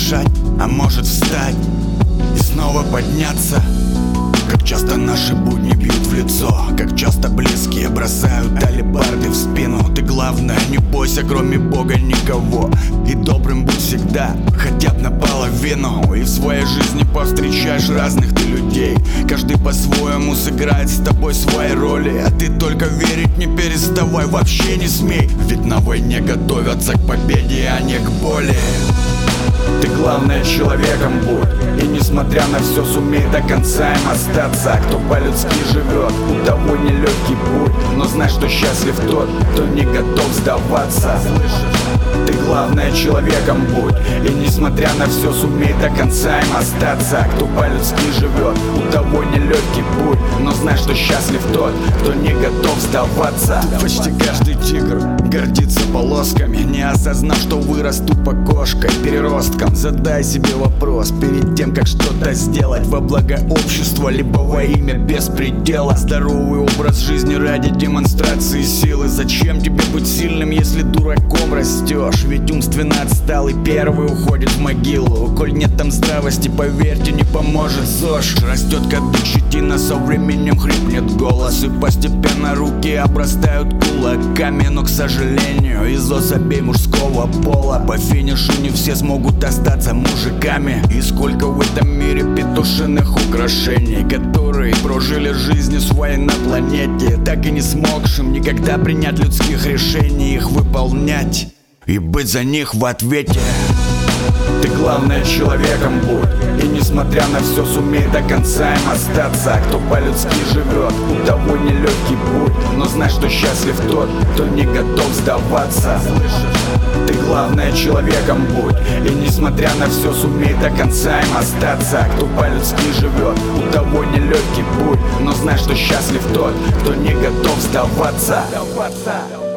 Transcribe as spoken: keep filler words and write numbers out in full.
дышать, а может встать и снова подняться. Как часто наши будни бьют в лицо, как часто близкие бросают алебарды в спину. Ты главное, не бойся, кроме Бога, никого. И добрым будь всегда, хотя б наполовину. И в своей жизни повстречаешь разных ты людей. Каждый по-своему сыграет с тобой свои роли. А ты только верить не переставай, вообще не смей. Ведь на войне готовятся к победе, а не к боли. Ты главное человеком будь, и несмотря на все сумей до конца им остаться. Кто по-людски живет, у того нелегкий путь, но знай, что счастлив тот, кто не готов сдаваться. Ты главное человеком будь, и несмотря на все сумей до конца им остаться. Кто по-людски живет, у того нелегкий путь, но знай, что счастлив тот, кто не готов сдаваться. Почти каждый тигр гордится полосками, не осознав, что вырос тупо кошкой, переростком. Задай себе вопрос перед тем, как что-то сделать во благо общества, либо во имя беспредела. Здоровый образ жизни ради демонстрации силы. Зачем тебе быть сильным, если дураком растешь? Ведь умственно отсталый первый уходит в могилу. Коль нет там здравости, поверьте, не поможет ЗОЖ. Растет кадык, щетина, со временем хрипнет голос, и постепенно руки обрастают кулаками. Но, к сожалению, из особей мужского пола по финишу не все смогут остаться мужиками. И сколько в этом мире петушиных украшений, которые прожили жизни своей на планете, так и не смогшим никогда принять людских решений, их выполнять и быть за них в ответе. Ты главное человеком будь, и несмотря на все сумей до конца им остаться. Кто по-людски живет, у того нелегкий путь, но знай, что счастлив тот, кто не готов сдаваться. Ты главное человеком будь, и несмотря на все сумей до конца им остаться. Кто по-людски живет, у того нелегкий путь, но знай, что счастлив тот, кто не готов сдаваться.